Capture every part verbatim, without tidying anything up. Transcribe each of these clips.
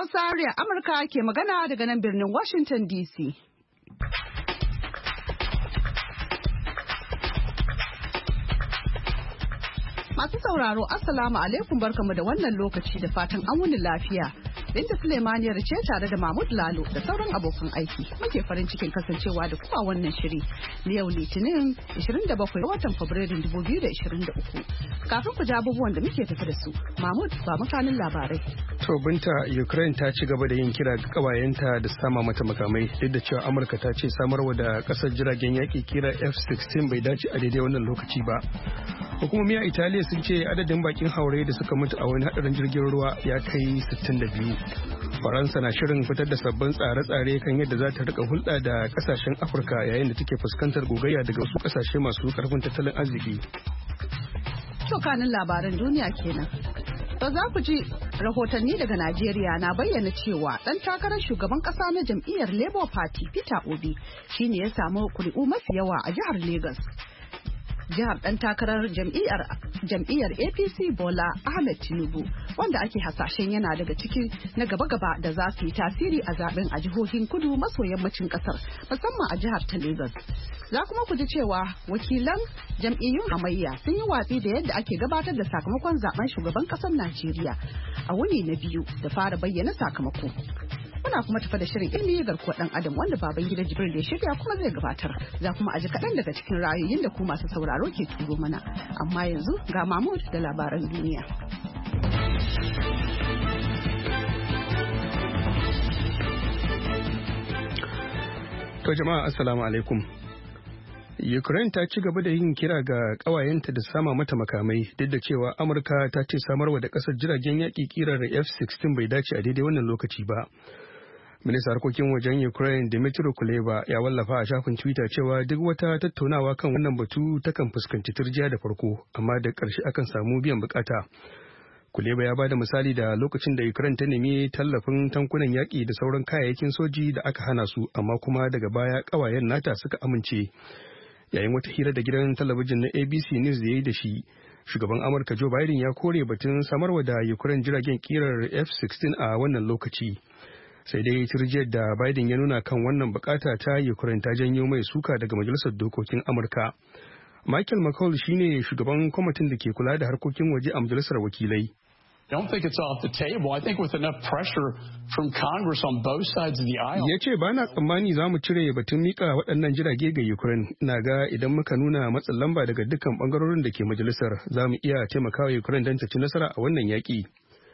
Hausa Murya Amurka ke magana daga nan birnin Washington D C. Masu sauraro, Assalamu alaikum, barkamu da wannan lokaci da fatan an wuni lafiya. Binta Suleimaniyar ce tare da Mahmud Lalo da sauran abokan aiki. Muke farin cikin kasancewa da kuma wannan shiri na yau Litinin ishirin da bakwai watan Fabrairun dubu biyu da ishirin da uku. Kafin ku ji abubuwan da muke tafi da su, Mahmud ba makanin labarai. To Binta, Ukraine ta ci gaba da yin kira ga kawayenta da sama mata makamai duk da cewa Amurka ta ce samarwa da kasar jiragen yaki kira F sixteen bai dace a daidai wannan lokaci ba. Hukumomi a Italiya sun ce adadin bakin haure da suka mutu a wani hadarin jirgin ruwa ya kai sittin da biyu. Faransa na shirin fitar da sabbin tsare-tsare kan yadda za ta rika hulɗa da kasashen Afirka yayin da take fuskantar gogayya daga wasu kasashe masu karfin tattalin arziki. To kanin labaran duniya kenan. To za ku ji rahotanni daga Najeriya na bayyana cewa ɗan takarar shugaban ƙasa na jam'iyyar Labour Party Peter Obi shine ya samu kuri'u mafi yawa a jihar Lagos. Jihar ɗan takarar jam'iyyar jam'iyyar A P C Bola Ahmed Tinubu wanda ake hasashen yana daga ciki na gaba-gaba da za su yi tasiri a zaben a jihohin kudu maso yammacin ƙasar musamman a jihar ta Lagos. Za kuma ku ji cewa wakilan jam'iyyun hamayya sun yi watsi da yadda ake gabatar da sakamakon zaben shugaban ƙasar Najeriya a wuni na biyu da fara bayyana sakamako. Muna kuma tafa da shirin ilimi garkuwar dan adam wanda baban gida Jibril ya shirya kuma zai gabatar. Za kuma aji kaɗan daga cikin ra'ayoyin da ku masu sauraro ke turo mana. Amma yanzu ga Mahmud da labaran duniya. To jama'a assalamu alaikum. Ukraine ta ci gaba da yin kira ga kawayenta da sama mata makamai duk da cewa Amurka ta ce samarwa da ƙasar jiragen yaƙi kirar F sixteen bai dace a daidai wannan lokaci ba. Ministan harkokin wajen Ukraine Dmytro Kuleba ya wallafa a shafin Twitter cewa duk wata tattaunawa kan wannan batu takan fuskanci turjiya da farko amma da ƙarshe akan samu biyan bukata. Kuleba ya bada misali da lokacin da Ukraine ta nemi tallafin tankunan yaƙi da sauran kayayyakin soji da aka hana su amma kuma daga baya ƙawayen nata suka amince. Yayin wata hira da gidan talabijin na A B C News da ya yi da shi, shugaban Amurka Joe Biden ya kore batun samarwa da Ukraine jiragen kirar F sixteen a wannan lokaci. Sai dai turjiyar da Biden ya nuna kan wannan bukata ta Ukraine ta janyo mai suka daga Majalisar Dokokin Amurka. Michael McCaul shine shugaban kwamitin da ke kula da harkokin waje a Majalisar Wakilai. I don't think it's off the table. I think with enough pressure from Congress on both sides of the aisle. Ya ce ba na tsammani za mu cire batun mika waɗannan jirage ga Ukraine. Ina ga idan muka nuna matsin lamba daga dukkan bangarorin da ke majalisar za mu iya taimakawa Ukraine don ta ci nasara a wannan yaƙi.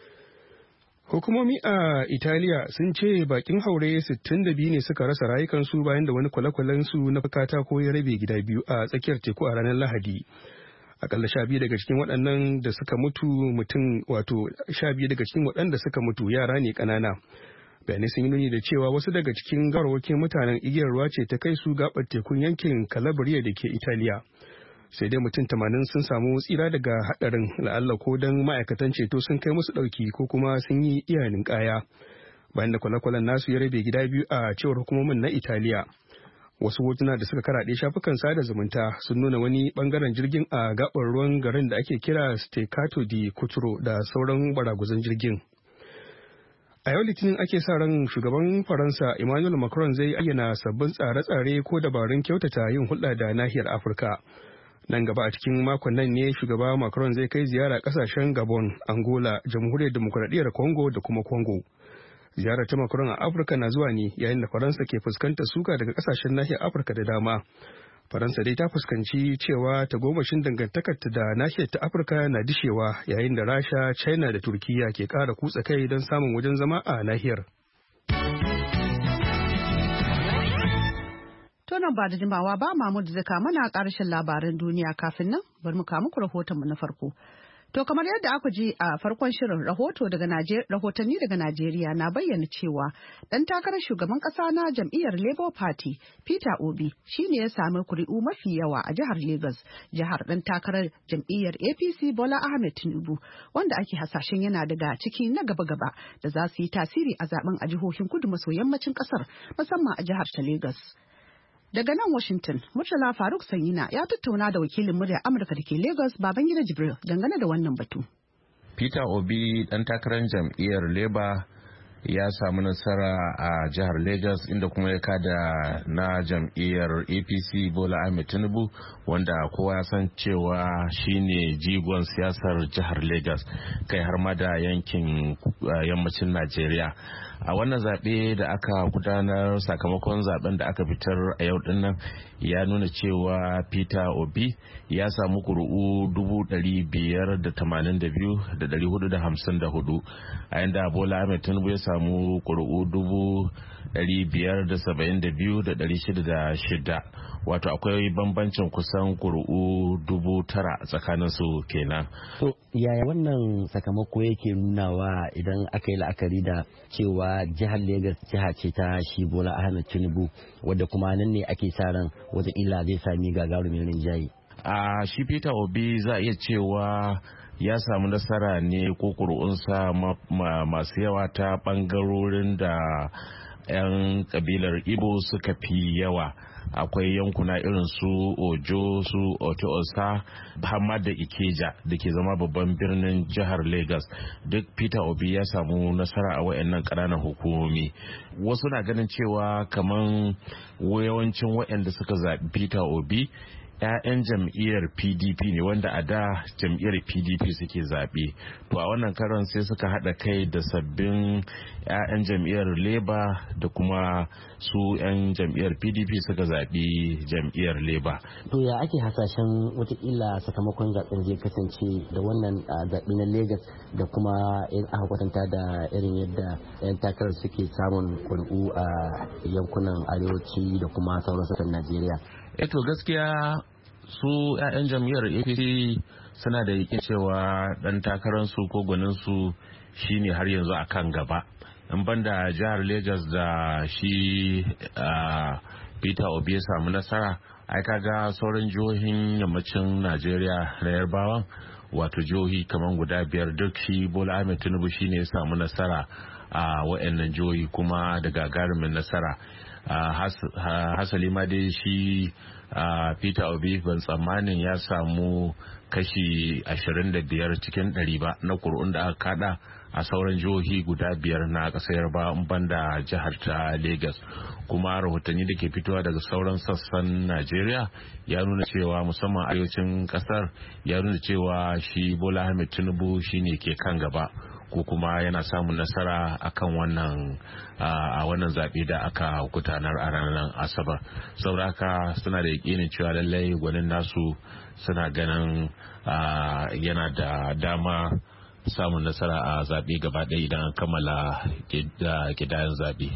Hukumomi a Italiya sun ce bakin haure sittin da biyu ne suka rasa rayukansu bayan da wani kwale-kwalen su na katako ya rabe gida biyu a tsakiyar teku a ranar Lahadi. Akalla sha biyu daga cikin waɗannan da suka mutu mutum wato sha biyu daga cikin waɗanda suka mutu yara ne ƙanana. Bayanai sun yi nuni da cewa wasu daga cikin gawarwakin mutanen igiyar ruwa ce ta kai su gaɓar tekun yankin Calabria da ke Italiya. Sai dai mutum tamanin sun samu tsira daga haɗarin la'alla ko don ma'aikatan ceto sun kai musu ɗauki ko kuma sun yi iyanin ƙaya. Bayan da kwale-kwalen nasu ya rabe gida biyu a cewar hukumomin na Italiya. Wasu hotuna da suka karaɗe shafukan sada zumunta sun nuna wani bangaren jirgin a gaɓar ruwan garin da ake kira Steccato di Cutro da sauran baraguzan jirgin. A yau Litinin ake sa ran shugaban Faransa Emmanuel Macron zai ayyana sabbin tsare-tsare ko dabarun kyautata yin hulɗa da nahiyar Afirka. Nan gaba a cikin makon nan ne shugaba Macron zai kai ziyara ƙasashen Gabon, Angola, Jamhuriyar Dimokuraɗiyyar Congo da kuma Congo. Ziyarar ta Macron a Afirka na zuwa ne yayin da Faransa ke fuskantar suka daga kasashen nahiyar Afirka da dama. Faransa dai ta fuskanci cewa tagomashin dangantakarta da nahiyar ta Afirka na dishewa yayin da Rasha, China da Turkiya ke ƙara kutsa kai don samun wajen zama a nahiyar. Tonon ba da jimawa ba Mahmud zai kama na ƙarshen labaran duniya kafin nan bari mu kawo muku rahotonmu na farko. To kamar yadda aka ji a farkon shirin rahoto daga rahotanni daga Najeriya na bayyana cewa ɗan takarar shugaban ƙasa na jam'iyyar Labour Party Peter Obi shine ya sami kuri'u mafi yawa a jihar Lagos, jihar ɗan takarar jam'iyyar A P C Bola Ahmed Tinubu wanda ake hasashen yana daga ciki na gaba-gaba da za su yi tasiri a zaben a jihohin kudu maso yammacin ƙasar musamman a jihar ta Lagos. Daga nan Washington, Murtala Faruk Sanyina ya tattauna da wakilin murya Amurka da ke Lagos Babangida Jibril dangane da wannan batu. Peter Obi dan takarar jam'iyyar Labour ya samu nasara a jihar Lagos, inda kuma ya kada na jam'iyyar A P C Bola Ahmed Tinubu, wanda kowa ya san cewa shine jigon siyasar jihar Lagos, kai har ma da yankin yammacin Najeriya. A wannan zaɓe da aka gudanar, sakamakon zaben da aka fitar a yau dinnan ya nuna cewa Peter Obi ya samu ƙuri'u dubu ɗari biyar da tamanin da biyu da ɗari hudu da hamsin da hudu, a yanda Bola Ahmed Tinubu ya samu ƙuri'u dubu ɗari biyar da saba'in da biyu da ɗari shida da shida. Wato akwai bambancin kusan ƙuri'u dubu tara tsakanin su kenan. To yaya wannan sakamako yake nunawa idan aka yi la'akari da cewa jihar Lagos jiha ce ta shi Bola Ahmed Tinubu, wadda kuma nan ne ake sa ran wataƙila zai sami gagarumin rinjaye? A shi Peter Obi za a iya cewa ya samu nasara ne ko ƙuri'unsa masu yawa ta ɓangarorin da 'yan kabilar Igbo suka fi yawa. Akwai yankuna irin su Ojo, su Oto-Osa, Hamad da Ikeja da ke zama babban birnin jihar Lagos. Duk Peter Obi ya samu nasara a wayannan ƙananan hukumomi. Wasu na ganin cewa kaman yawancin wayanda suka zaɓi Peter Obi 'ya'yan jam'iyyar P D P ne, wanda a da jam'iyyar P D P suke zaɓe. To a wannan karon sai suka haɗa kai da sabbin 'ya'yan jam'iyyar Labour da kuma su 'yan jam'iyyar P D P suka zaɓi jam'iyyar Labour. To ya ake hasashen watakila sakamakon zaɓen zai kasance da wannan zaɓe na Lagos da kuma in aka kwatanta da irin yadda 'yan takarar suke samun ƙuri'u a yankunan arewaci da kuma sauran sassan Najeriya? Eto gaskiya su 'ya'yan jam'iyyar A P C suna da yakin cewa dan takararsu ko gwaninsu shine har yanzu a kan gaba. In banda jihar Lagos da shi Peter Obi ya samu nasara, ai kaga sauran jihohin yammacin Najeriya na Yarbawan, wato jihohi kamar guda biyar, duk shi Bola Ahmed Tinubu shine ya samu nasara a wayannan jihohi kuma da gagarumin nasara. Hasali ma dai shi Peter Obi ban tsammanin ya samu kashi ashirin da biyar cikin ɗari ba na ƙuri'un da aka kada a sauran jihohi guda biyar na ƙasar ba banda jihar ta Lagos. Kuma rahotanni da ke fitowa daga sauran sassan Najeriya ya nuna cewa musamman arewacin ƙasar ya nuna cewa shi Bola Ahmed Tinubu shine ke kan gaba ko kuma yana samun nasara akan wannan a wannan zaɓe da aka gudanar a ranar Asabar. Sauraka suna da yakinin cewa lallai gwanin nasu suna ganin yana da dama samun nasara a zaɓe gaba ɗaya idan an kammala gidayen zaɓe.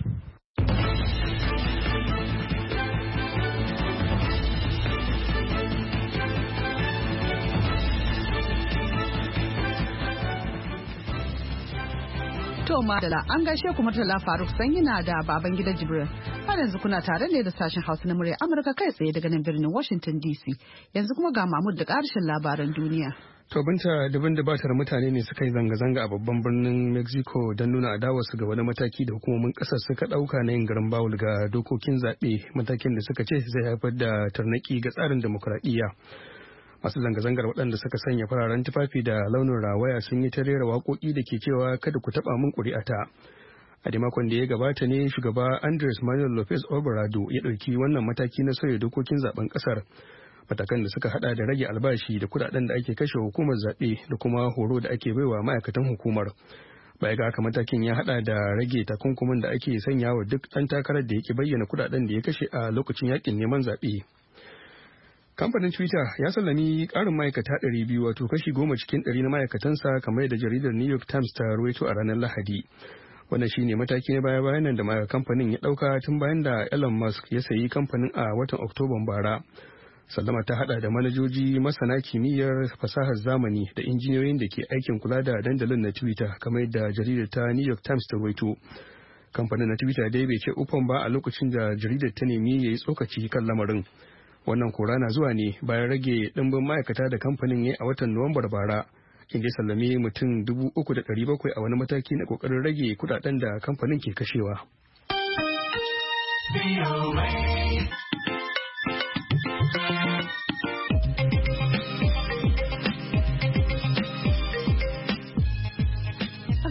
To madala an gaishe ku Murtala Faruk sanyi na da baban gida Jibril. Har yanzu kuna tare ne da sashen Hausa na murya Amurka kai tsaye daga nan birnin Washington D C. Yanzu kuma ga Mahmud da ƙarshen labaran duniya. To binta dabin da batar mutane ne suka yi zanga-zanga a babban birnin Mexico don nuna adawarsu ga wani mataki da hukumomin ƙasar suka ɗauka na yin garin bawul ga dokokin zaɓe, matakin da suka ce zai haifar da tarnaki ga tsarin demokuraɗiyya. Masu zanga-zangar waɗanda suka sanya fararen tufafi da launin rawaya sun yi ta rera waƙoƙi da ke cewa kada ku taɓa min ƙuri'ata. A da makon da ya gabata ne shugaba Andres Manuel Lopez Obrador ya ɗauki wannan mataki na sauya dokokin zaben ƙasar. Matakan da suka hada da rage albashi da kuɗaɗen da ake kashe hukumar zaɓe da kuma horo da ake baiwa ma'aikatan hukumar. Baya ga haka matakin ya hada da rage takunkumin da ake sanya wa duk ɗan takarar da yake bayyana kuɗaɗen da ya kashe a lokacin yakin neman zaɓe. Kamfanin Twitter ya sallami ƙarin ma'aikata ɗari biyu wato kashi goma cikin ɗari na ma'aikatansa kamar da jaridar New York Times ta rawaito a ranar Lahadi. Wannan shine mataki na baya-bayan nan da kamfanin ya ɗauka tun bayan da Elon Musk ya sayi kamfanin a watan Oktoban bara. Sallama ta hada da manajoji, masana kimiyyar fasahar zamani da injiniyoyin da ke aikin kula da dandalin na Twitter kamar da jaridar ta New York Times ta rawaito. Kamfanin na Twitter dai bai ce ufan ba a lokacin da jaridar ta nemi ya yi tsokaci kan lamarin. Wannan kora na zuwa ne bayan rage ɗimbin ma'aikata da kamfanin ya a watan Nuwambar bara, inda ya sallame mutum dubu uku da ɗari bakwai a wani mataki na ƙoƙarin rage kuɗaɗen da kamfanin ke kashewa.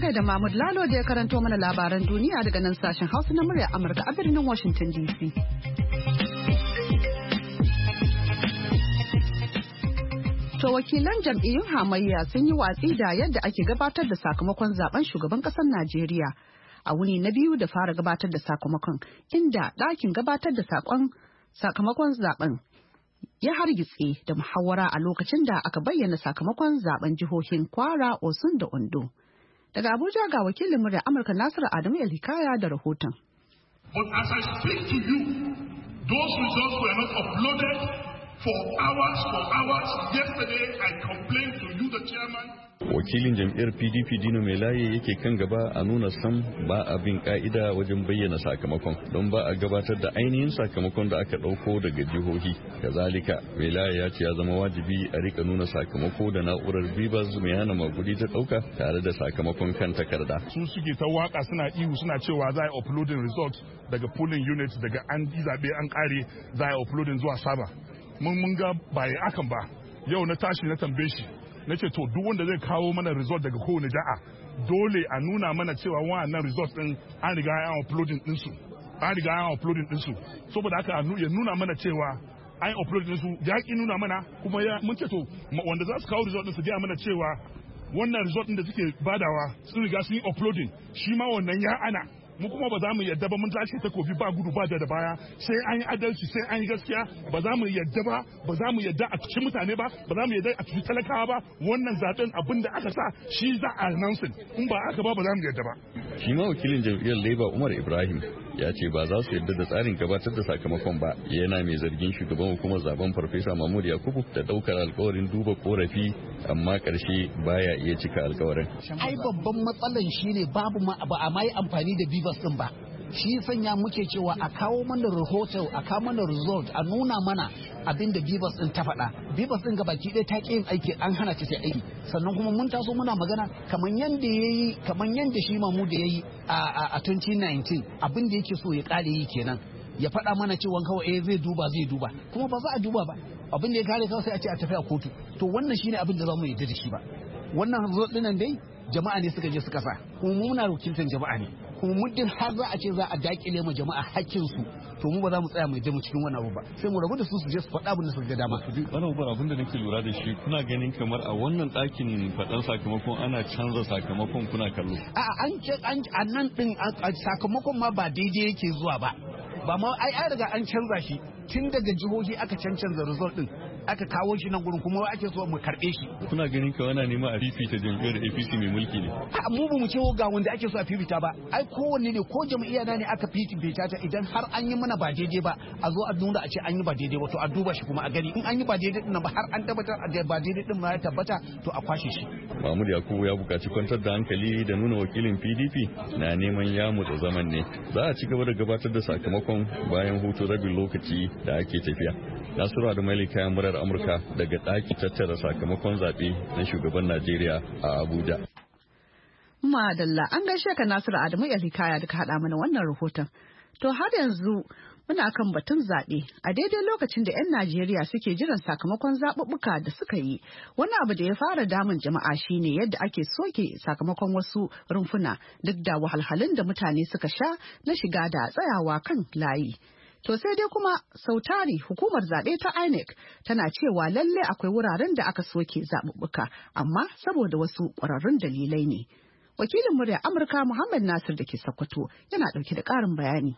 gaida Mahmud Lalo da ya karanto mana labaran duniya daga nan sashen Hausa na murya Amurka a birnin Washington D C. To wakilan jam'iyyun hamayya sun yi watsi da yadda ake gabatar da sakamakon zaben shugaban ƙasar Najeriya a wuni na biyu da fara gabatar da sakamakon, inda ɗakin gabatar da sakamakon zaben ya hargitse da muhawara a lokacin da aka bayyana sakamakon zaben jihohin Kwara, Osun da Ondo. Daga Abuja ga wakilin murya Amurka Nasiru Adamu Elhikaya da rahoton. But as I speak to you, those results were not uploaded for hours, for hours. Yesterday I complained to you, the chairman. Wakilin jam'iyyar P D P Dino Melaye yake kan gaba a nuna sam ba a bin ka'ida wajen bayyana sakamakon don ba a gabatar da ainihin sakamakon da aka ɗauko daga jihohi. Kazalika, Melaye ya ce ya zama wajibi a rika nuna sakamako da na'urar Bivas mai hana magudi ta ɗauka tare da sakamakon kan takarda. Su suke ta waka suna ihu suna cewa za a uploading result daga polling unit daga an zaɓe an ƙare za a uploading zuwa saba. Mun mun ga ba akan ba. Yau na tashi na tambaye shi. Na ce to duk wanda zai kawo mana result daga kowane ja'a dole a nuna mana cewa wannan result din an riga an uploading din su an riga an uploading din su saboda haka ya nuna mana cewa an uploading din su ya ki nuna mana kuma ya mun ce to wanda za su kawo result din su ga mana cewa wannan result din da suke badawa sun riga sun yi uploading shi ma wannan ya ana mu kuma ba za mu yadda ba mun tashi takobi ba gudu ba da da baya sai an yi adalci sai an yi gaskiya ba za mu yadda ba ba za mu yadda a cikin mutane ba ba za mu yadda a cikin talakawa ba wannan zaben abin da aka sa shi za a announcing in ba aka ba ba za mu yadda ba. Shi ma wakilin jam'iyyar Labour Umar Ibrahim ya ce ba za su yadda da tsarin gabatar da sakamakon ba, yana mai zargin shugaban hukumar zaben Farfesa Mahmud Yakubu da daukar alkawarin duba korafi amma karshe baya iya cika alkawarin. Ai babban matsalan shine babu ma ba a mai amfani da Bivas din ba. Shi sanya muke cewa a kawo mana rahoto a kawo mana result a nuna mana abin da Bivas din ta faɗa. Bivas din gabaki ɗaya ta ƙi yin aiki an hana ta ta aiki. Sannan kuma mun taso muna magana kamar yanda yayi kamar yanda shi Mahmud yayi a a twenty nineteen abin da yake so ya ƙare yi kenan. Ya faɗa mana cewa kawai eh zai duba zai duba kuma ba za a duba ba abin da ya kare kawai sai a ce a tafi a kotu to wannan shine abin da za mu yarda da shi ba wannan result ɗinan dai jama'a ne suka je suka sa kuma mu muna wakiltar jama'a ne kuma muddin har za a ce za a dakile ma jama'a hakkin su to mu ba za mu tsaya mu je mu cikin wannan abu ba sai mu rabu da su su je su faɗa abin da suka ga dama. Wannan ubar abin da nake lura da shi kuna ganin kamar a wannan ɗakin faɗan sakamakon ana canza sakamakon kuna kallo. A'a an an nan din sakamakon ma ba daidai yake zuwa ba ba ma ai an riga an canza shi tun daga jihohi aka cancanza result din aka kawo shi nan gurin kuma ake so mu karbe shi. Kuna ganin ka wana nema a fifita jam'iyyar A P C mai mulki ne? A mu ba mu ce ga wanda ake so a fifita ba. Ai kowanne ne ko jam'iyya na ne aka fifita ta idan har an yi mana ba daidai ba a zo a nuna a ce an yi ba daidai ba to a duba shi kuma a gani in an yi ba daidai din ba har an tabbatar da ba daidai din ma ya tabbata to a kwashe shi. Mahmud Yakubu ya buƙaci kwantar da hankali da nuna wakilin P D P na neman ya mutsa zaman ne. Za a ci gaba da gabatar da sakamakon bayan hutu rabin lokaci da ake tafiya. Nasiru da Malika murar Amurka daga ɗaki tattara sakamakon zaɓe na shugaban Najeriya a Abuja. Madalla an gaishe ka Nasiru Adamu Elhikaya da ka haɗa mana wannan rahoton. To har yanzu muna kan batun zaɓe a daidai lokacin da 'yan Najeriya suke jiran sakamakon zaɓuɓɓuka da suka yi. Wani abu da ya fara damun jama'a shine yadda ake soke sakamakon wasu rumfuna duk da wahalhalun da mutane suka sha na shiga da tsayawa kan layi. To sai dai kuma sautari hukumar zaɓe ta I N E C tana cewa lalle akwai wuraren da aka soke zaɓuɓɓuka amma saboda wasu ƙwararrun dalilai ne. Wakilin murya Amurka Muhammad Nasir da ke Sokoto yana ɗauke da ƙarin bayani.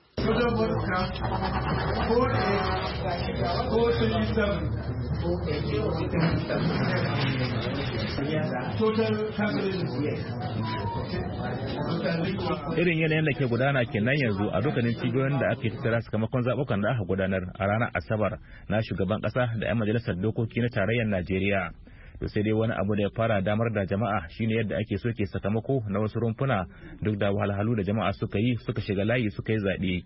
Irin yanayin da ke gudana kenan yanzu a dukkanin cibiyoyin da ake tattara sakamakon zaɓukan da aka gudanar a ranar Asabar na shugaban ƙasa da 'yan majalisar dokoki na tarayyar Najeriya. To sai dai wani abu da ya fara damar da jama'a shine yadda ake soke sakamako na wasu rumfuna duk da wahalhalu da jama'a suka yi suka shiga layi suka yi zaɓe.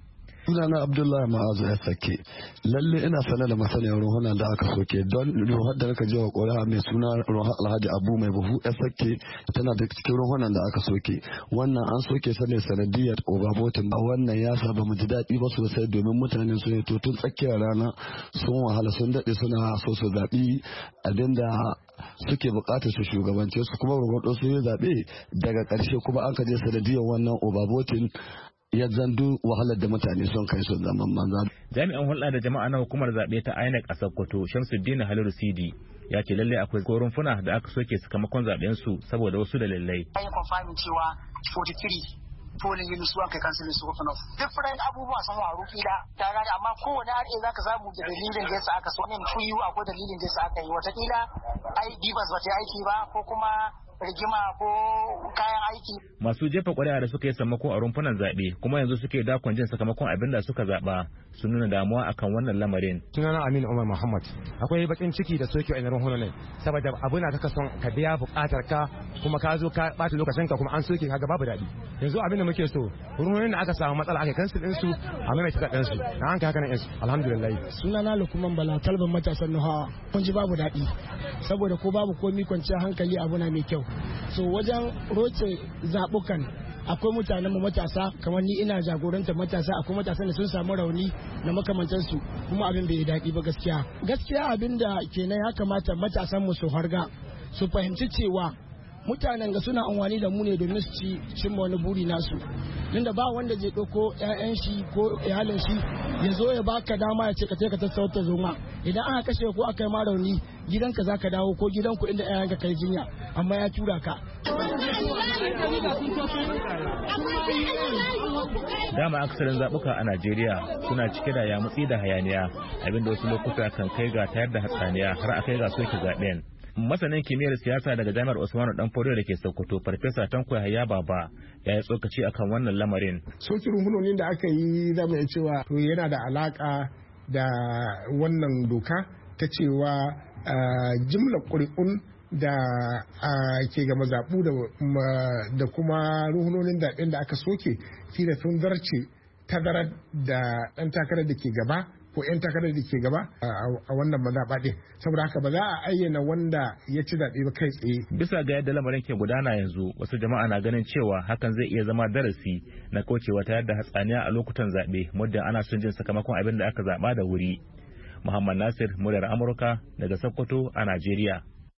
Sunana Abdullahi Ma'azu ya sake. Lalle ina sanar da masaniyar ruhunan da aka soke don ruhar da naka jiwa ƙuri'a mai suna ruhar Alhaji Abu mai buhu ya sake tana da cikin ruhunan da aka soke. Wannan an soke sa ne sanadiyar obabotin ba wannan ya sa ba mu ji daɗi ba sosai domin mutane sun yi to tun tsakiyar rana sun wahala sun daɗe suna so su zaɓi abinda suke buƙatar su shugabance su kuma gwagwado su yi zaɓe daga ƙarshe kuma an kaje sanadiyar wannan obabotin ya zandu wahalar da mutane sun kai su zaman manza. Jami'an hulɗa da jama'a na hukumar zaɓe ta I N E C a Sokoto, Shamsuddin Halilu Sidi, ya ce lallai akwai rumfuna da aka soke sakamakon zaɓen su saboda wasu dalilai. An yi confirming cewa forty-three polling units su an kai kansilin su open up. Different abubuwa sun waru kila ta gane amma kowane R A zaka samu da dalilin da yasa aka so. Wannan fuyu akwai dalilin da yasa aka yi watakila ai bibas ba ta aiki ba ko kuma rigima ko kayan aiki. Masu jefa ƙuri'a da suka yi sammako a rumfunan zaɓe kuma yanzu suke dakon jin sakamakon abin da suka zaɓa sun nuna damuwa akan wannan lamarin. Sunana Aminu Umar Muhammad. Akwai bakin ciki da soke a rumfunan saboda abu na kaka son ka biya buƙatar ka kuma ka zo ka ɓata lokacin ka kuma an soke ka ga babu daɗi. Yanzu abin da muke so rumfunan da aka samu matsala aka kansu ɗin su a maimaita zaɓen su na an kai haka nan alhamdulillah. Sunana Lukman Bala Talban matasan Nuhawa. Kun ji babu daɗi saboda ko babu komi kwanciyar hankali abu na mai kyau. So wajen roce zaɓukan akwai mutanen mu matasa kamar ni ina jagorantar matasa akwai matasan da sun samu rauni na makamantansu kuma abin bai daɗi ba gaskiya gaskiya abin da kenan ya kamata matasan mu su harga su fahimci cewa mutanen ga suna amfani da mu ne domin su ci cimma wani buri nasu inda ba wanda zai ɗauko ƴaƴan shi ko iyalin shi ya zo ya baka dama ya ce ka ka tattauta zoma idan aka kashe ko aka yi ma rauni gidanka za ka dawo ko gidanku inda ƴaƴanka kai jinya amma ya tura ka. Dama aksarin zaɓuka a Najeriya suna cike da yamutsi da hayaniya abinda wasu lokuta kan kai ga tayar da hatsaniya har a kai ga soke zaɓen. Masanin kimiyyar siyasa daga jami'ar Usmanu Danfodiyo da ke Sokoto, Farfesa Tanko Yahaya Baba ya yi tsokaci akan wannan lamarin. Soke rumfunonin da aka yi zama ya cewa to yana da alaka da wannan doka ta cewa jimlar ƙuri'un da ke ga mazaɓu da kuma ruhunonin zaɓen da aka soke kila sun zarce tazarar da ɗan takarar da ke gaba ko 'yan takarar da ke gaba a wannan mazaɓa ɗin saboda haka ba za a ayyana wanda ya ci zaɓe ba kai tsaye. Bisa ga yadda lamarin ke gudana yanzu wasu jama'a na ganin cewa hakan zai iya zama darasi na kaucewa ta yadda hatsaniya a lokutan zaɓe muddin ana son jin sakamakon abin da aka zaɓa da wuri. Muhammad Nasir, muryar Amurka daga Sokoto a Najeriya.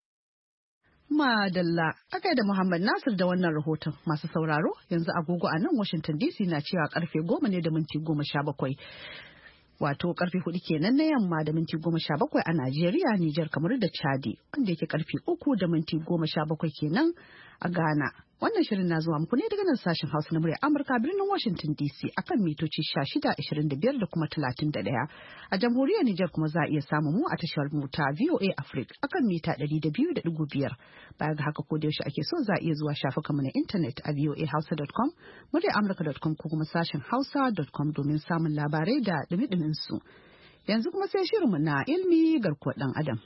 Madalla, aka da Muhammad Nasir da wannan rahoton masu sauraro yanzu agogo a nan Washington D C na cewa karfe goma ne da minti goma sha bakwai. Wato karfe hudu kenan na yamma da minti goma sha bakwai a Najeriya, Nijar, kamar da Chadi, wanda yake karfe uku da minti goma sha bakwai kenan a Ghana. Wannan shirin na zuwa muku ne daga nan sashen Hausa na murya Amurka birnin Washington D C akan mitoci sha shida, ashirin da biyar da kuma talatin da ɗaya. A jamhuriyar Nijar kuma za a iya samun mu a tashar mu ta V O A Africa akan mita ɗari da biyu da ɗigo biyar. Baya ga haka ko da yaushe ake so za a iya zuwa shafukanmu na intanet a voa hausa dot com, muryar amurka dot com ko kuma sashen hausa dot com domin samun labarai da dumi-dumin su. Yanzu kuma sai shirinmu na ilmi garkuwar ɗan Adam.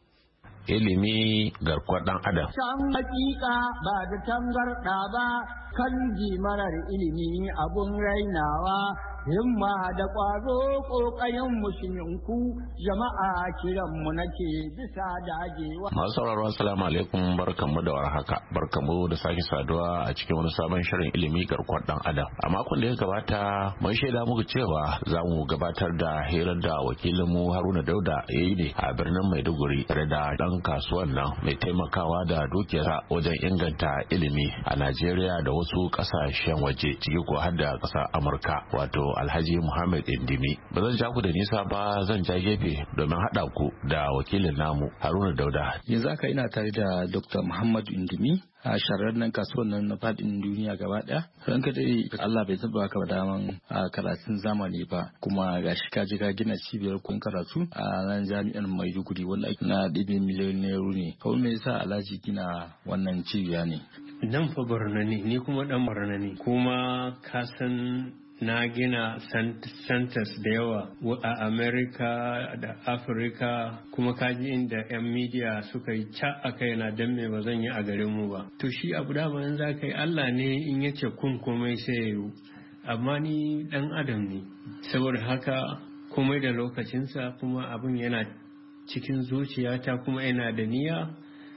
Ilimi garkuwar ɗan Adam. Can hakika ba da tangarɗa ba kan marar ilimi abun rainawa himma da ƙwazo ƙoƙayen musulminku jama'a kiranmu nake bisa dagewa. Masu sauraro assalamu alaikum barkanmu da warhaka barkanmu da sake saduwa a cikin wani sabon shirin ilimi garkuwar ɗan Adam. A makon da ya gabata mun shaida muku cewa za mu gabatar da hirar da wakilinmu Haruna Dauda ya yi ne a birnin Maiduguri tare da ɗan kasuwan nan mai taimakawa da dukiyarsa wajen inganta ilimi a Najeriya da wasu ƙasashen waje ciki ko har da ƙasar Amurka wato Alhaji Muhammad Indimi. Ba zan ja ku da nisa ba zan ja gefe domin haɗa ku da wakilin namu Haruna Dauda. Yanzu haka ina tare da Doctor Muhammad Indimi a shahararren kasuwan nan na fadin duniya gaba daya. Ran ka dai Allah bai taba ka daman a karatun zamani ba kuma gashi ka je ka gina cibiyar kun karatu a nan jami'ar Maiduguri wanda na ɗibe miliyoyin ne. Kawai me yasa Alhaji gina wannan cibiya ne? Nan fa Borno ne, ni kuma dan Borno ne. Kuma ka san na gina centers da yawa a America da Africa kuma kaji inda 'yan media suka yi ca a kai na dan me ba zan yi a garin mu ba. To shi abu da ban za ka yi Allah ne in yace kun komai sai ya yi. amma ni dan adam ne, saboda haka komai da lokacinsa, kuma abin yana cikin zuciyata kuma yana da niyya,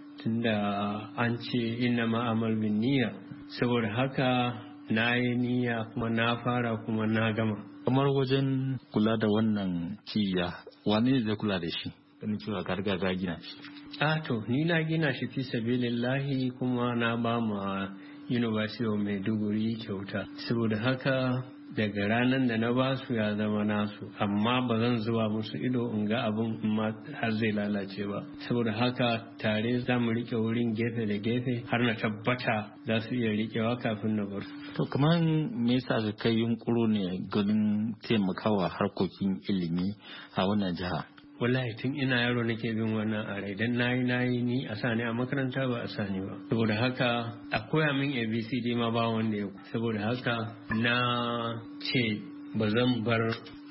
tunda an ce inna ma'amal bin niyya, saboda haka na yi niyya kuma na fara kuma na gama. Kamar wajen kula da wannan ciya, wani ne zai kula da shi? Ganin cewa ka riga ka gina shi. Ah to, ni na gina shi fi sabilillahi kuma na ba ma University of Maiduguri kyauta. Saboda haka daga ranar da na ba su ya zama nasu, amma ba zan zuba musu ido in ga abin ma har zai lalace ba. Saboda haka tare za mu rike wurin gefe da gefe har na tabbata za su iya rikewa kafin na bar su. To kamar me yasa ka kai yunkuro ne ganin taimakawa harkokin ilimi a wannan jiha? Wallahi tun ina yaro nake bin wannan a rai, dan nayi nayi ni a sani a makaranta ba a sani ba. Saboda haka a koya min A B C D ma ba wanda ya. Saboda haka na ce ba zan bar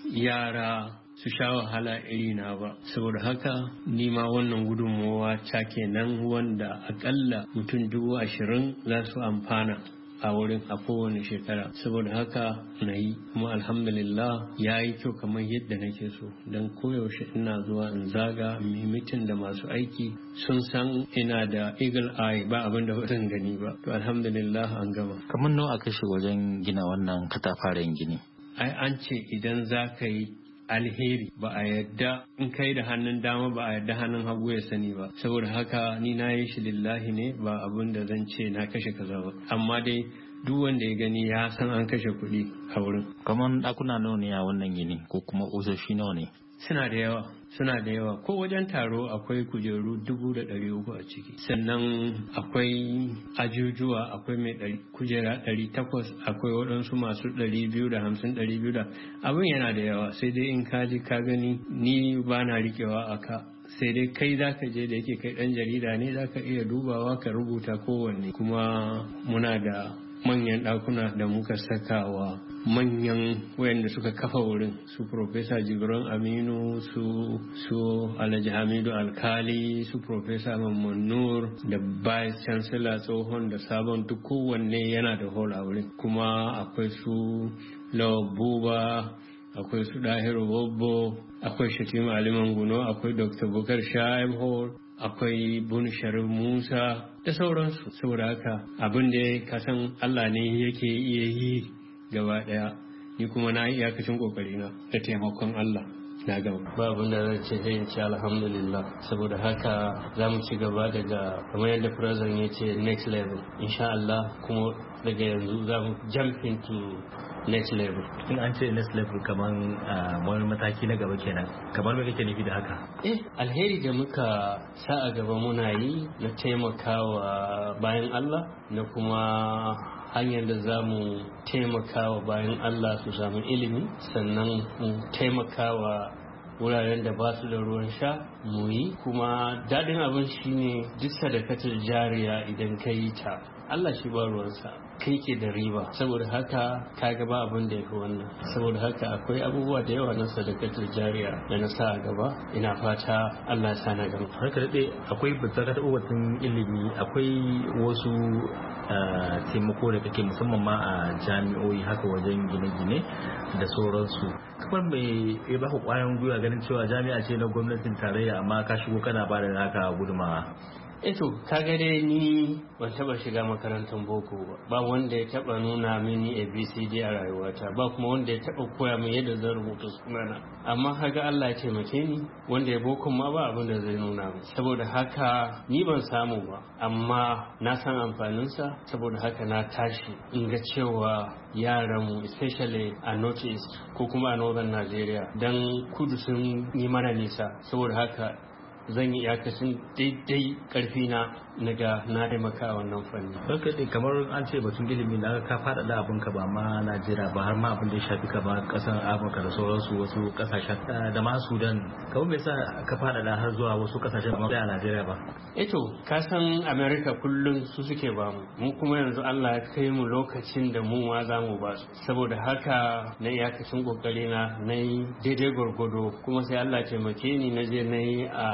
yara su sha wahala iri na ba. Saboda haka ni ma wannan gudunmowa ta kenan wanda akalla mutum dubu ashirin za su amfana a wurin a kowane shekara. Saboda haka na yi kuma alhamdulillah ya yi kyau kamar yadda nake so, don koyaushe ina zuwa in zaga mitin da masu aiki sun san ina da eagle eye, ba abin da zan gani ba. To alhamdulillah an gama. Kamar nawa kashe wajen gina wannan katafaren gini? Ai an ce idan za ka yi alheri ba a yadda in kai da hannun dama ba a yadda hannun hagu ya sani ba. Saboda haka ni na yi shi lillahi ne, ba abin da zan ce na kashe kaza ba, amma dai duk wanda ya gani ya san an kashe kuɗi a wurin. Kamar ɗakuna nawa ne a wannan gini ko kuma ofisoshi nawa ne? Suna da yawa, suna da yawa. Ko wajen taro akwai kujeru dubu da ɗari uku a ciki. Sannan akwai ajujuwa, akwai mai kujera ɗari takwas, akwai waɗansu masu ɗari biyu da hamsin, ɗari biyu da abin yana da yawa. Sai dai in ka ji ka gani ni ba na riƙewa a ka. Sai dai kai za ka je da yake kai ɗan jarida ne, za ka iya dubawa ka rubuta kowanne. Kuma muna da manyan ɗakuna da muka saka wa manyan wayanda suka kafa wurin, su Profesa Jibran Aminu, su su Alhaji Hamidu Alkali, su Profesa Mamman Nur da Vice Chancellor tsohon da sabon, duk kowanne yana da hall a wurin. Kuma akwai su Lawa Buba, akwai su Dahiru Bobbo, akwai Shatima Ali Manguno, akwai Doctor Bukar Shaib Hall, akwai Buni Sharif Musa da sauransu. Saboda haka abin da ka san Allah ne yake iya yi gaba daya, ni kuma na yi iyakacin kokari na da taimakon Allah na gaba. Ba abin da zan ce sai in ce alhamdulillah. Saboda haka za mu ci gaba daga kamar yadda president ya ce next level insha Allah, kuma daga yanzu za mu jump into next level. In an ce next level kamar wani mataki na gaba kenan, kamar me kake nufi da haka? Eh, alheri da muka sa a gaba muna yi na taimakawa bayan Allah, na kuma hanyar da za mu taimakawa bayan Allah su samu ilimi, sannan mu taimakawa wuraren da ba su da ruwan sha mu yi. Kuma daɗin abin shine duk sadakatar jariya idan ka yi ta, Allah shi ba ruwansa, kai ke da riba. Saboda haka ka gaba abin da ya fi wannan. Saboda haka akwai abubuwa da yawa na sadakatar jariya da na sa a gaba, ina fata Allah sa na gaba. Haka daɗe akwai sadakatar batun ilimi, akwai wasu taimako da kake musamman ma a jami'o'i haka wajen gine-gine da sauransu. Kamar mai ya baka kwayan gwiwa ganin cewa jami'a ce na gwamnatin tarayya amma ka shigo kana ba da haka gudumawa? Eto, kaga dai ni ban taba shiga makarantar boko ba, ba wanda ya taba nuna mini A B C D a rayuwata, ba kuma wanda ya taba koya min yadda zan rubuta sunana. Amma kaga Allah ya taimake ni, wanda ya boko ma ba abin da zai nuna min. Saboda haka ni ban samu ba, amma na san amfaninsa. Saboda haka na tashi in ga cewa yaranmu especially a North East ko kuma a Northern Nigeria, dan kudu sun yi mana nisa. Saboda haka zan yi iyakacin daidai karfi na naga na taimaka wannan fanni. Sarka dai kamar an ce batun ilimi da ka faɗaɗa abin ka ba ma Najeriya ba har ma abin da ya shafi ka ba ƙasar Afirka da sauransu wasu ƙasashen da ma Sudan. Kamar me yasa ka faɗaɗa har zuwa wasu ƙasashen ba a Najeriya ba? Eto, ka san America kullum su suke ba mu. Mu kuma yanzu Allah ya kai mu lokacin da mu ma za mu ba su. Saboda haka na iyakacin kokari na na yi daidai gwargwado, kuma sai Allah ya taimake ni na je na yi a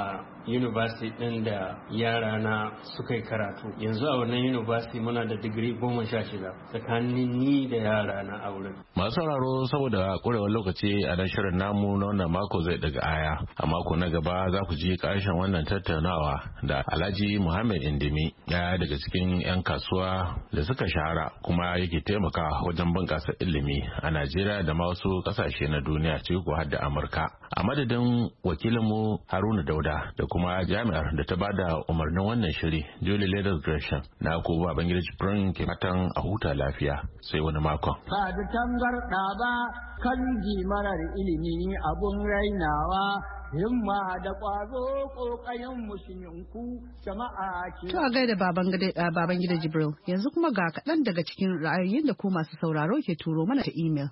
university ɗin da yara na suka yi karatu. Yanzu a wannan university muna da digiri goma sha shida tsakanin ni da yara na a wurin. Masu sauraro saboda ƙurewar lokaci a nan shirin namu na wannan mako zai daga aya. A mako na gaba za ku ji ƙarshen wannan tattaunawa da Alhaji Muhammad Indimi, ɗaya daga cikin 'yan kasuwa da suka shahara kuma yake taimakawa wajen bunƙasa ilimi a Najeriya da ma wasu ƙasashe na duniya ciki ko har da Amurka. A madadin wakilinmu Haruna Dauda da kuma jami'ar da ta bada umarnin wannan shiri Julie Leathers Gresham, na ku Babangida Jibrin ke fatan a huta lafiya sai wani makon. Ba da tangarɗa ba kan marar ilimi abun rainawa himma da ƙwazo ƙoƙayen musulminku jama'a ce. To a gaida Babangida Jibril, yanzu kuma ga kaɗan daga cikin ra'ayoyin da ku masu sauraro ke turo mana ta imel.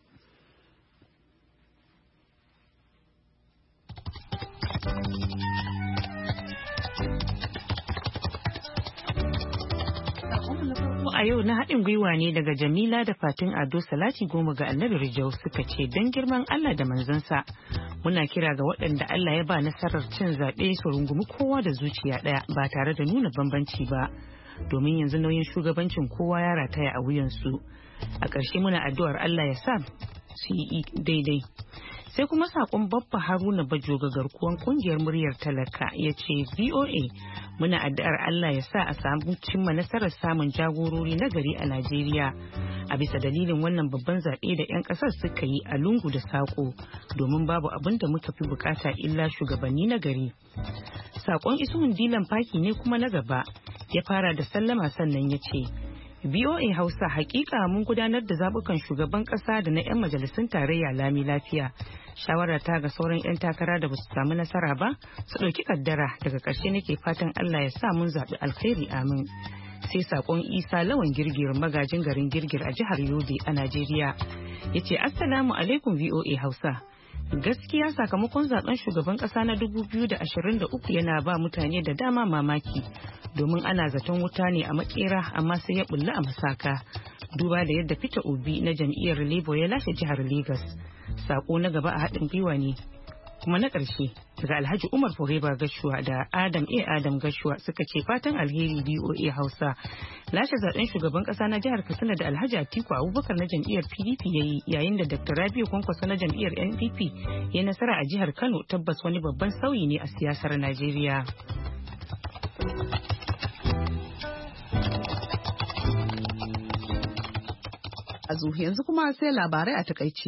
A yau na haɗin gwiwa ne daga Jamila da Fatin Ado Salati Goma ga Annabi Rijau suka ce don girman Allah da manzansa muna kira ga waɗanda Allah ya ba nasarar cin zaɓe su rungumi kowa da zuciya ɗaya ba tare da nuna bambanci ba domin yanzu nauyin shugabancin kowa ya rataya a wuyansu. A ƙarshe muna addu'ar Allah ya sa su yi daidai. Sai kuma saƙon Babba Haruna Bajoga garkuwan ƙungiyar muryar talaka ya ce V O A muna addu'ar Allah ya sa a samu cimma nasarar samun jagorori na gari a Najeriya a bisa dalilin wannan babban zaɓe da 'yan ƙasar suka yi a lungu da saƙo domin babu abin da muka fi bukata illa shugabanni na gari. Saƙon Isuhun Dilan Faki ne kuma na gaba ya fara da sallama sannan ya ce V O A Hausa hakika mun gudanar da zabukan shugaban kasa da na 'yan majalisun tarayya lami lafiya. Shawara ta ga sauran 'yan takara da basu samu nasara ba su ɗauki kaddara daga ƙarshe nake fatan Allah ya sa mun zaɓi alkhairi amin. Sai sakon Isa Lawan Girgir magajin garin Girgir a jihar Yobe a Najeriya. Yace Assalamu alaikum V O A Hausa. Gaskiya sakamakon zaben shugaban kasa na dubu biyu da ashirin da uku yana ba mutane da dama mamaki domin ana zaton wuta ne a makera amma sai ya bulla a masaka duba da yadda Peter Obi na jam'iyyar Labour ya lashe jihar Lagos. Sako na gaba a haɗin gwiwa ne kuma na ƙarshe daga Alhaji Umar Foreba Gashuwa da Adam A Adam Gashuwa suka ce fatan alheri V O A Hausa. Lashe zaben shugaban kasa na jihar Katsina da Alhaji Atiku Abubakar na jam'iyyar P D P yayi yayin da Doctor Rabiu Kwankwaso na jam'iyyar N P P ya nasara a jihar Kano tabbas wani babban sauyi ne a siyasar Najeriya. Azu yanzu kuma sai labarai a takaice.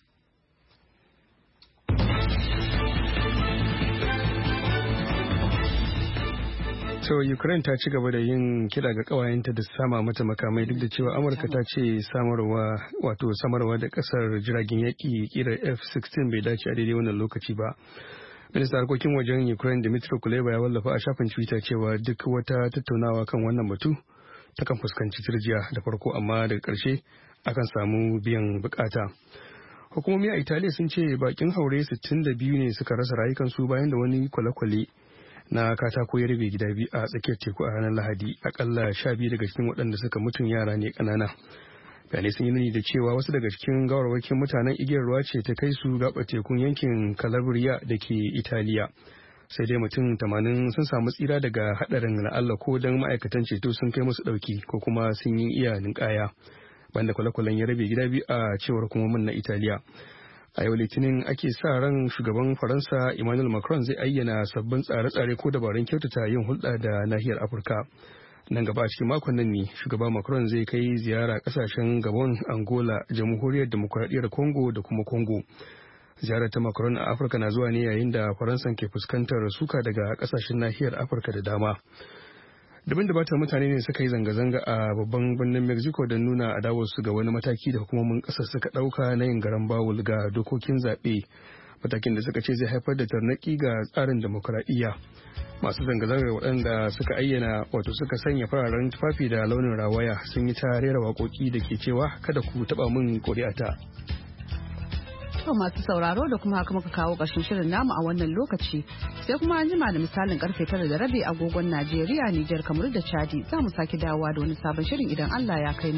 So Ukraine ta ci gaba da yin kira ga kawayenta da sama mata makamai duk da cewa Amurka ta ce samarwa wato samarwa da kasar jiragen yaki kirar F sixteen bai dace a daidai wannan lokaci ba. Ministan harkokin wajen Ukraine Dmytro Kuleba ya wallafa a shafin Twitter cewa duk wata tattaunawa kan wannan batu takan fuskanci turjiya da farko amma daga ƙarshe akan samu biyan bukata. Hukumomi a Italiya sun ce bakin haure sittin da biyu ne suka rasa rayukansu bayan da wani kwale-kwale na katako ya rabe gida biyu a tsakiyar teku a ranar Lahadi. Akalla sha biyu daga cikin waɗanda suka mutun yara ne ƙanana. Bayanai sun yi nuni da cewa wasu daga cikin gawarwakin mutanen igiyar ruwa ce ta kai su gaba tekun yankin Calabria da ke Italiya. Sai dai mutum tamanin sun samu tsira daga haɗarin la'alla ko don ma'aikatan ceto sun kai musu ɗauki ko kuma sun yi iya ninkaya. Banda kwale-kwalen ya rabe gida biyu a cewar hukumomin na Italiya. A yau Litinin ake sa ran shugaban Faransa Emmanuel Macron zai ayyana sabbin tsare-tsare ko dabarun kyautata yin hulɗa da nahiyar Afirka. Nan gaba a cikin makon nan ne shugaba Macron zai kai ziyara kasashen Gabon, Angola, Jamhuriyar Demokuraɗiyyar Congo da kuma Congo. Ziyarar ta Macron a Afirka na zuwa ne yayin da Faransa ke fuskantar suka daga kasashen nahiyar Afirka da dama. Dabin da bata mutane ne suka yi zanga-zanga a babban birnin Mexico don nuna adawarsu ga wani mataki da hukumomin ƙasar suka ɗauka na yin garan bawul ga dokokin zaɓe. Matakin da suka ce zai haifar da tarnaƙi ga tsarin demokuraɗiyya. Masu zanga-zangar waɗanda suka ayyana wato suka sanya fararen tufafi da launin rawaya sun yi ta rera waƙoƙi da ke cewa kada ku taɓa min ƙuri'ata. To masu sauraro da kuma haka muka kawo ƙarshen shirin namu a wannan lokaci sai kuma an jima da misalin karfe tara da rabi agogon Najeriya, Nijar, Kamaru da Chadi za mu sake dawowa da wani sabon shirin idan Allah ya kai mu.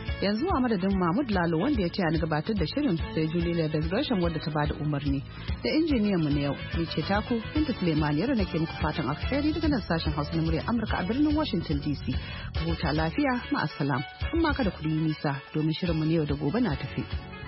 Yanzu a madadin Mahmud Lalo wanda ya ce ni gabatar da shirin sai Julie Leathers Gresham wadda ta bada umarni da injiniyan mu na yau ni ce taku Binta Suleiman yaro nake muku fatan alheri daga nan sashen Hausa na muryar Amurka a birnin Washington D C. Ku huta lafiya ma'assalam. Amma kada ku yi nisa domin shirin mu ne yau da gobe na tafi.